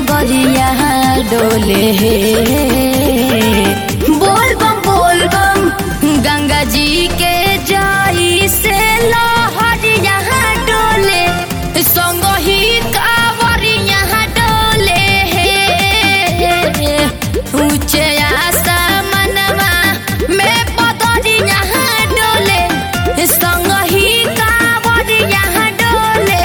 नगरिया डोले बोल बम गंगा जी के जाई से लहरिया डोले संग ही कांवरिया डोले ऊंचे आसमानवा में पदरिया डोले संग ही कांवरिया डोले।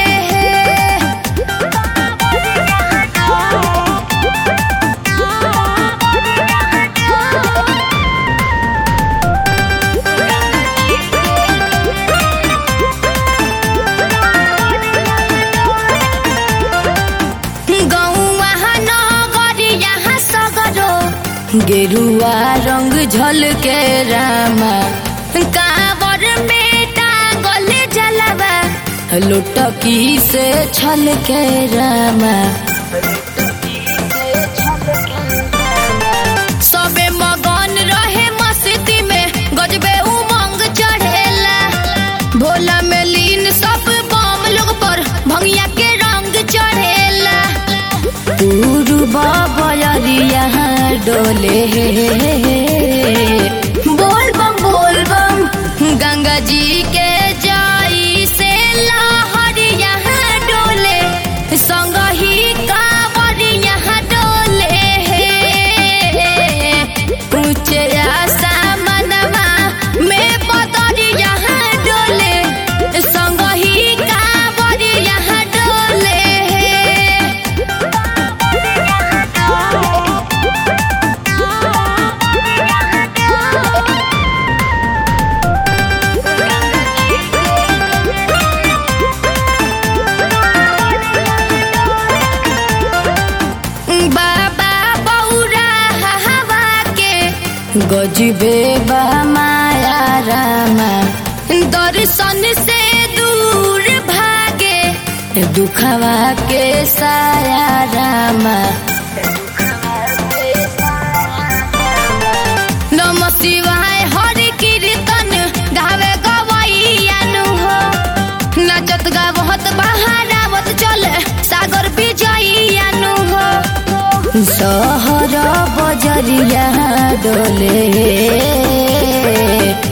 गेरुआ रंग झलके रामा कांवर में टांगल जलवा लुटकी से छलके रामा सबे मगन रहे मस्ती में गजबे उमंग चढ़ेला भोला में लीन सब बम लोग पर भंगिया के रंग चढ़ेला पूर्वा बयरिया डोले बोल बम गंगा जी के जाई से लहरिया डोले संग ही कांवरिया डोले ऊंचे आसमानवा में पदरिया डोले संग ही कांवरिया डोले। गजबे बा माया रामा दर्शन से दूर भागे दुखवा के साया रामा नमः शिवाय हरि कीर्तन गावे गवैया नु हो नचत गावत बहारावत चले सागर विजयिया नु हो सहर बजरिया डोले